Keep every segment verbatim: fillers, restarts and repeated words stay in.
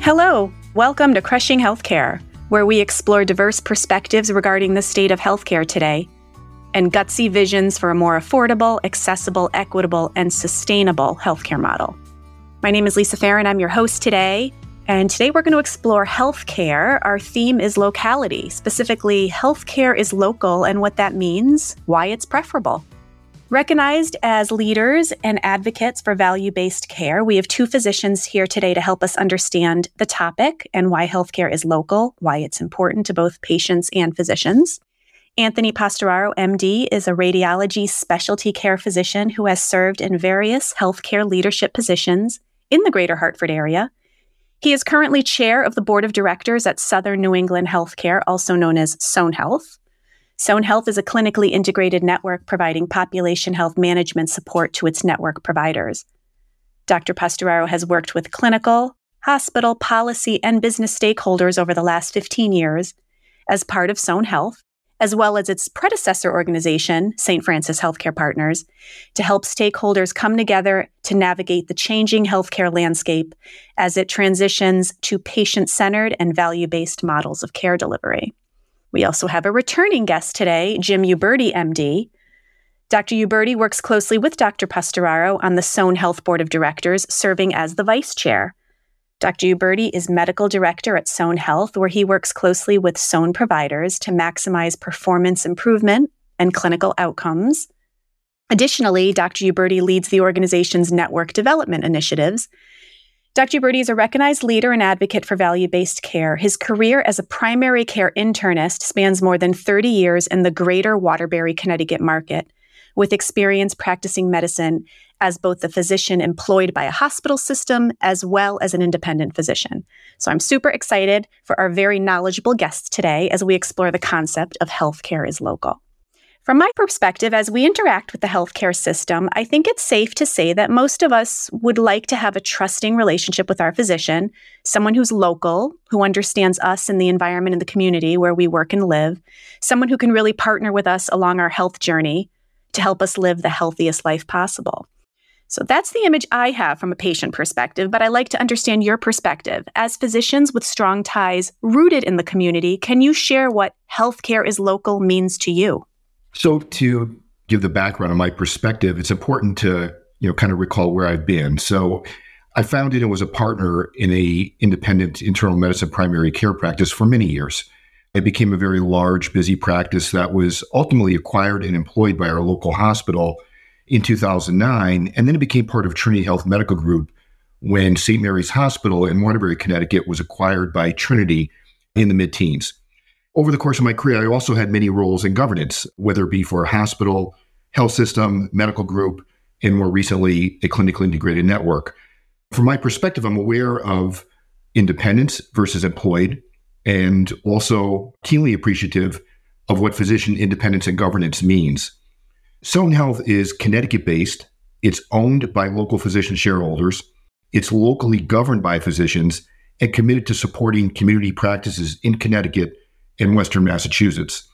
Hello, welcome to Crushing Healthcare, where we explore diverse perspectives regarding the state of healthcare today and gutsy visions for a more affordable, accessible, equitable, and sustainable healthcare model. My name is Lisa Farron. I'm your host today, and today we're going to explore healthcare. Our theme is locality, specifically healthcare is local and what that means, why it's preferable. Recognized as leaders and advocates for value-based care, we have two physicians here today to help us understand the topic and why healthcare is local, why it's important to both patients and physicians. Anthony Pastoraro, M D, is a radiology specialty care physician who has served in various healthcare leadership positions in the greater Hartford area. He is currently chair of the board of directors at Southern New England Healthcare, also known as Sohn Health. Sohn Health is a clinically integrated network providing population health management support to its network providers. Doctor Pastoraro has worked with clinical, hospital, policy, and business stakeholders over the last fifteen years as part of Sohn Health, as well as its predecessor organization, Saint Francis Healthcare Partners, to help stakeholders come together to navigate the changing healthcare landscape as it transitions to patient-centered and value-based models of care delivery. We also have a returning guest today, Jim Uberti, M D. Doctor Uberti works closely with Doctor Pastoraro on the Sohn Health Board of Directors, serving as the vice chair. Doctor Uberti is medical director at Sohn Health, where he works closely with Sohn providers to maximize performance improvement and clinical outcomes. Additionally, Doctor Uberti leads the organization's network development initiatives. Doctor Uberti is a recognized leader and advocate for value-based care. His career as a primary care internist spans more than thirty years in the greater Waterbury, Connecticut market, with experience practicing medicine as both the physician employed by a hospital system as well as an independent physician. So I'm super excited for our very knowledgeable guests today as we explore the concept of healthcare is local. From my perspective, as we interact with the healthcare system, I think it's safe to say that most of us would like to have a trusting relationship with our physician, someone who's local, who understands us and the environment and the community where we work and live, someone who can really partner with us along our health journey to help us live the healthiest life possible. So that's the image I have from a patient perspective, but I like to understand your perspective. As physicians with strong ties rooted in the community, can you share what healthcare is local means to you? So to give the background on my perspective, it's important to, you know, kind of recall where I've been. So I founded and was a partner in a independent internal medicine primary care practice for many years. It became a very large, busy practice that was ultimately acquired and employed by our local hospital in two thousand nine. And then it became part of Trinity Health Medical Group when Saint Mary's Hospital in Waterbury, Connecticut was acquired by Trinity in the mid-teens. Over the course of my career, I also had many roles in governance, whether it be for a hospital, health system, medical group, and more recently, a clinically integrated network. From my perspective, I'm aware of independence versus employed, and also keenly appreciative of what physician independence and governance means. Sohn Health is Connecticut-based. It's owned by local physician shareholders. It's locally governed by physicians and committed to supporting community practices in Connecticut in Western Massachusetts.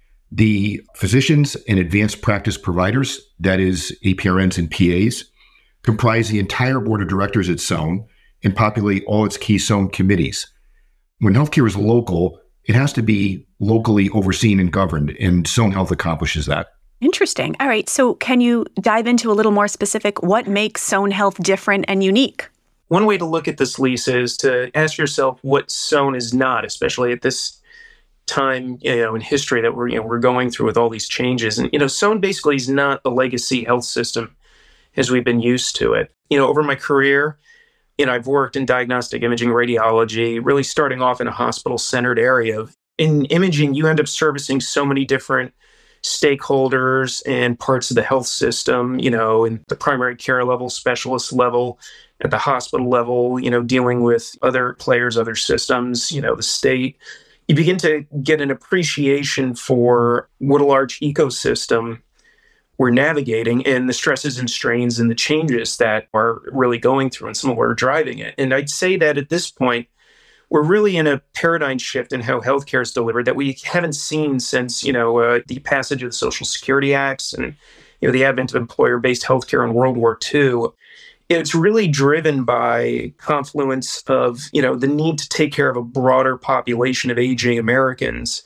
The physicians and advanced practice providers, that is A P R Ns and P As, comprise the entire board of directors at Sohn and populate all its key Sohn committees. When healthcare is local, it has to be locally overseen and governed, and Sohn Health accomplishes that. Interesting. All right. So can you dive into a little more specific? What makes Sohn Health different and unique? One way to look at this, Lisa, is to ask yourself what Sohn is not, especially at this time, you know, in history that we're, you know, we're going through with all these changes. And, you know, Sohn basically is not the legacy health system as we've been used to it. You know, over my career, you know, I've worked in diagnostic imaging, radiology, really starting off in a hospital-centered area. In imaging, you end up servicing so many different stakeholders and parts of the health system, you know, in the primary care level, specialist level, at the hospital level, you know, dealing with other players, other systems, you know, the state. You begin to get an appreciation for what a large ecosystem we're navigating and the stresses and strains and the changes that are really going through and some of what are driving it. And I'd say that at this point, we're really in a paradigm shift in how healthcare is delivered that we haven't seen since, you know, uh, the passage of the Social Security Acts and, you know, the advent of employer-based healthcare in World War Two. It's really driven by confluence of, you know, the need to take care of a broader population of aging Americans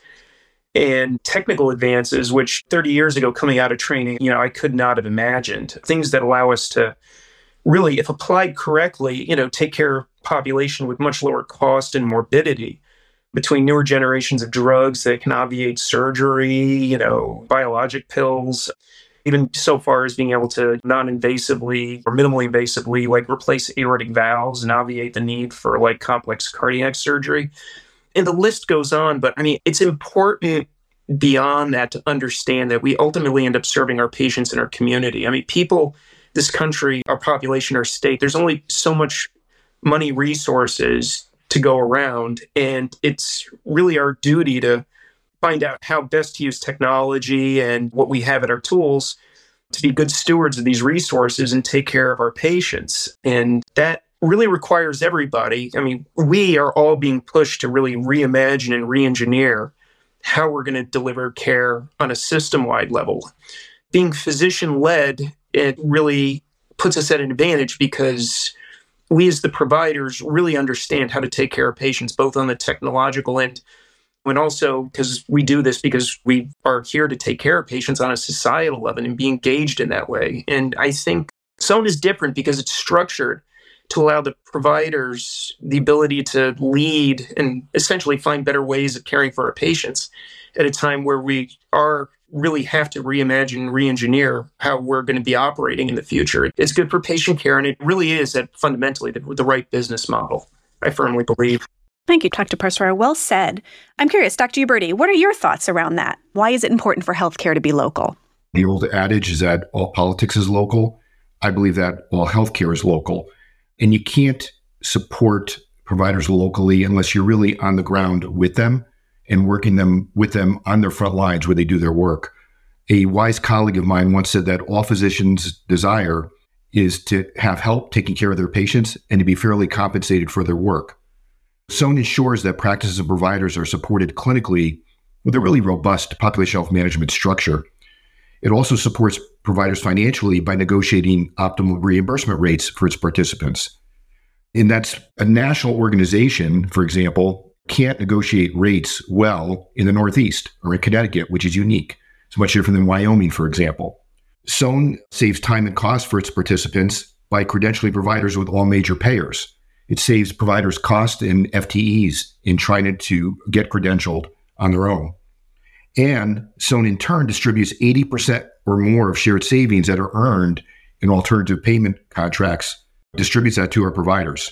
and technical advances, which thirty years ago coming out of training, you know, I could not have imagined. Things that allow us to really, if applied correctly, you know, take care of population with much lower cost and morbidity. Between newer generations of drugs that can obviate surgery, you know, biologic pills, even so far as being able to non-invasively or minimally invasively, like replace aortic valves and obviate the need for like complex cardiac surgery. And the list goes on, but I mean, it's important beyond that to understand that we ultimately end up serving our patients in our community. I mean, people, this country, our population, our state, there's only so much money, resources to go around. And it's really our duty to find out how best to use technology and what we have at our tools to be good stewards of these resources and take care of our patients. And that really requires everybody. I mean, we are all being pushed to really reimagine and re-engineer how we're going to deliver care on a system-wide level. Being physician-led, it really puts us at an advantage because we as the providers really understand how to take care of patients, both on the technological end and also because we do this because we are here to take care of patients on a societal level and be engaged in that way. And I think Sohn is different because it's structured to allow the providers the ability to lead and essentially find better ways of caring for our patients at a time where we are really have to reimagine and re-engineer how we're going to be operating in the future. It's good for patient care, and it really is at fundamentally the, the right business model, I firmly believe. Thank you, Doctor Parsarar. Well said. I'm curious, Doctor Uberti, what are your thoughts around that? Why is it important for healthcare to be local? The old adage is that all politics is local. I believe that all healthcare is local. And you can't support providers locally unless you're really on the ground with them and working them with them on their front lines where they do their work. A wise colleague of mine once said that all physicians' desire is to have help taking care of their patients and to be fairly compensated for their work. Sohn ensures that practices and providers are supported clinically with a really robust population health management structure. It also supports providers financially by negotiating optimal reimbursement rates for its participants. And that's a national organization, for example, can't negotiate rates well in the Northeast or in Connecticut, which is unique. It's much different than Wyoming, for example. Sohn saves time and cost for its participants by credentialing providers with all major payers. It saves providers cost and F T Es in trying to get credentialed on their own. And Sohn in turn distributes eighty percent or more of shared savings that are earned in alternative payment contracts, distributes that to our providers.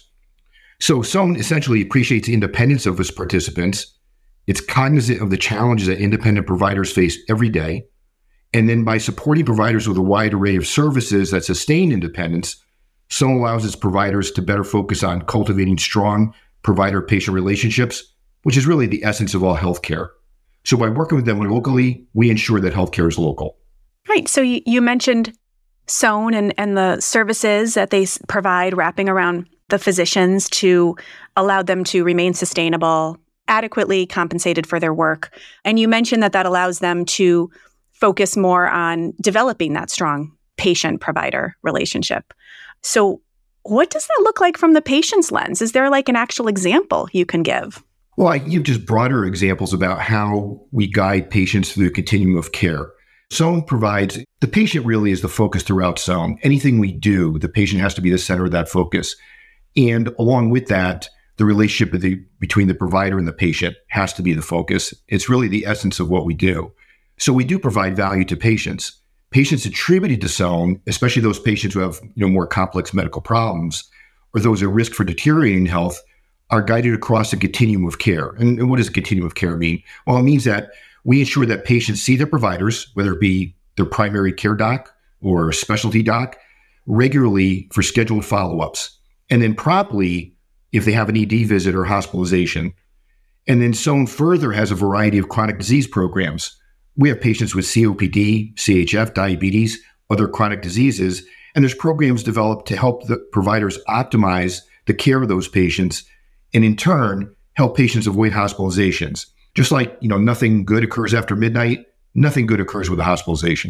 So Sohn essentially appreciates the independence of its participants. It's cognizant of the challenges that independent providers face every day. And then by supporting providers with a wide array of services that sustain independence, Sohn allows its providers to better focus on cultivating strong provider-patient relationships, which is really the essence of all healthcare. So by working with them locally, we ensure that healthcare is local. Right. So you, you mentioned Sohn and, and the services that they s- provide wrapping around the physicians to allow them to remain sustainable, adequately compensated for their work. And you mentioned that that allows them to focus more on developing that strong patient-provider relationship. So what does that look like from the patient's lens? Is there like an actual example you can give? Well, I give just broader examples about how we guide patients through the continuum of care. Sohn provides, the patient really is the focus throughout Sohn. Anything we do, the patient has to be the center of that focus. And along with that, the relationship with the, between the provider and the patient has to be the focus. It's really the essence of what we do. So we do provide value to patients. Patients attributed to Sohn, especially those patients who have you know, more complex medical problems or those at risk for deteriorating health, are guided across a continuum of care. And, and what does a continuum of care mean? Well, it means that we ensure that patients see their providers, whether it be their primary care doc or specialty doc, regularly for scheduled follow-ups, and then promptly if they have an E D visit or hospitalization. And then Sohn further has a variety of chronic disease programs. We have patients with C O P D, C H F, diabetes, other chronic diseases, and there's programs developed to help the providers optimize the care of those patients and in turn help patients avoid hospitalizations. Just like, you know, nothing good occurs after midnight, nothing good occurs with a hospitalization.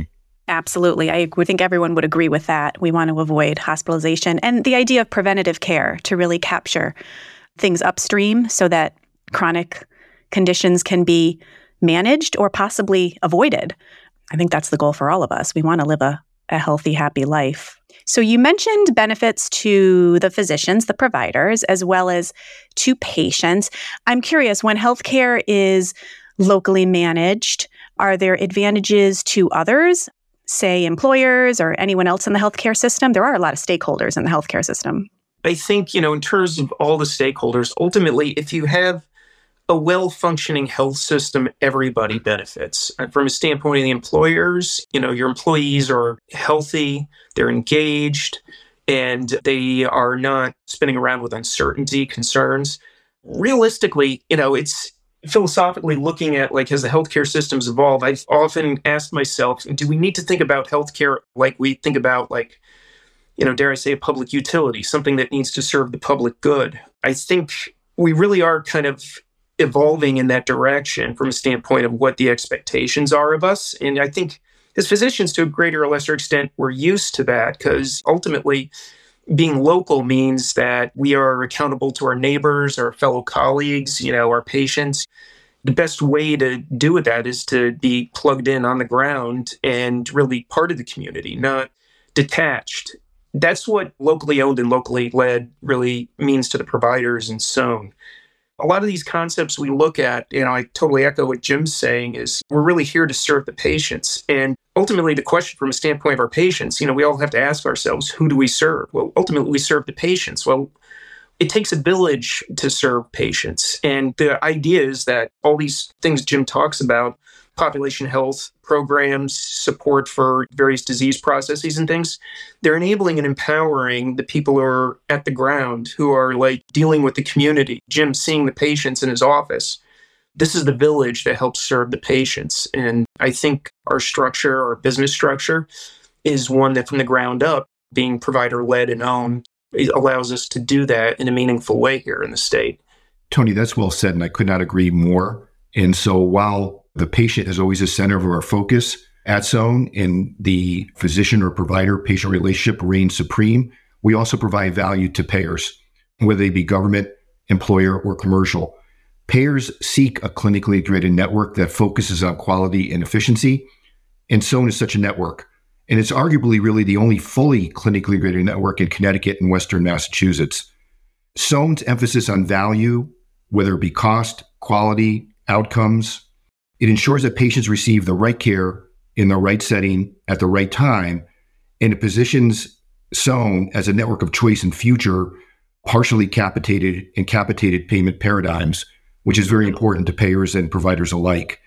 Absolutely. I would think everyone would agree with that. We want to avoid hospitalization and the idea of preventative care to really capture things upstream so that chronic conditions can be managed or possibly avoided. I think that's the goal for all of us. We want to live a, a healthy, happy life. So you mentioned benefits to the physicians, the providers, as well as to patients. I'm curious, when healthcare is locally managed, are there advantages to others, say employers or anyone else in the healthcare system? There are a lot of stakeholders in the healthcare system. I think, you know, in terms of all the stakeholders, ultimately, if you have a well-functioning health system, everybody benefits. And from a standpoint of the employers, you know, your employees are healthy, they're engaged, and they are not spinning around with uncertainty, concerns. Realistically, you know, it's philosophically looking at, like, as the healthcare systems evolve, I've often asked myself, do we need to think about healthcare like we think about, like, you know, dare I say, a public utility, something that needs to serve the public good? I think we really are kind of evolving in that direction from a standpoint of what the expectations are of us. And I think as physicians, to a greater or lesser extent, we're used to that because ultimately being local means that we are accountable to our neighbors, our fellow colleagues, you know, our patients. The best way to do that is to be plugged in on the ground and really part of the community, not detached. That's what locally owned and locally led really means to the providers and S O N. A lot of these concepts we look at, you know, I totally echo what Jim's saying, is we're really here to serve the patients. And ultimately, the question from a standpoint of our patients, you know, we all have to ask ourselves, who do we serve? Well, ultimately, we serve the patients. Well, it takes a village to serve patients. And the idea is that all these things Jim talks about, population health programs, support for various disease processes and things, they're enabling and empowering the people who are at the ground, who are like dealing with the community. Jim seeing the patients in his office. This is the village that helps serve the patients. And I think our structure, our business structure, is one that from the ground up, being provider-led and owned, it allows us to do that in a meaningful way here in the state. Tony, that's well said, and I could not agree more. And so while the patient is always the center of our focus at S O N, and the physician or provider-patient relationship reigns supreme, we also provide value to payers, whether they be government, employer, or commercial. Payers seek a clinically integrated network that focuses on quality and efficiency, and S O N is such a network. And it's arguably really the only fully clinically integrated network in Connecticut and Western Massachusetts. S O N's emphasis on value, whether it be cost, quality, outcomes, it ensures that patients receive the right care in the right setting at the right time, and it positions S O N as a network of choice in future partially capitated and capitated payment paradigms, which is very important to payers and providers alike.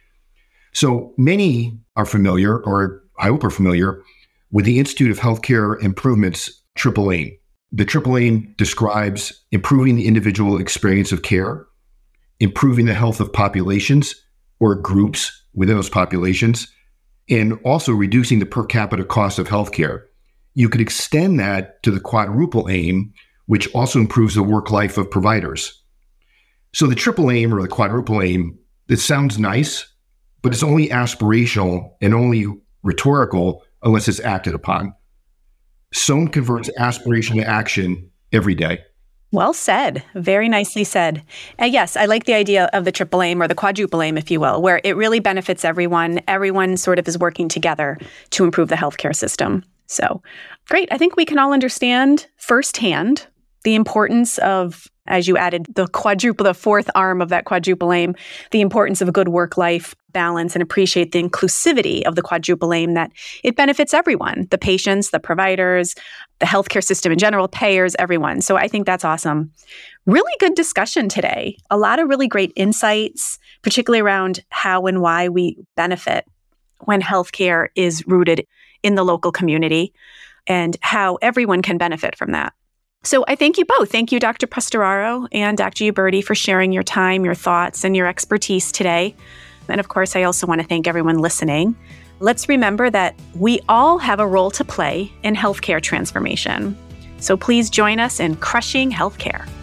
So many are familiar, or I hope are familiar, with the Institute of Healthcare Improvement's Triple Aim. The Triple Aim describes improving the individual experience of care, improving the health of populations or groups within those populations, and also reducing the per capita cost of healthcare. You could extend that to the Quadruple Aim, which also improves the work life of providers. So the Triple Aim or the Quadruple Aim, it sounds nice, but it's only aspirational and only rhetorical unless it's acted upon. S O N converts aspiration to action every day. Well said. Very nicely said. And yes, I like the idea of the triple aim or the quadruple aim, if you will, where it really benefits everyone. Everyone sort of is working together to improve the healthcare system. So great. I think we can all understand firsthand the importance of, as you added the quadruple, the fourth arm of that quadruple aim, the importance of a good work-life balance, and appreciate the inclusivity of the quadruple aim, that it benefits everyone, the patients, the providers, the healthcare system in general, payers, everyone. So I think that's awesome. Really good discussion today. A lot of really great insights, particularly around how and why we benefit when healthcare is rooted in the local community and how everyone can benefit from that. So I thank you both. Thank you, Doctor Pastoraro and Doctor Uberti, for sharing your time, your thoughts, and your expertise today. And of course, I also want to thank everyone listening. Let's remember that we all have a role to play in healthcare transformation. So please join us in crushing healthcare.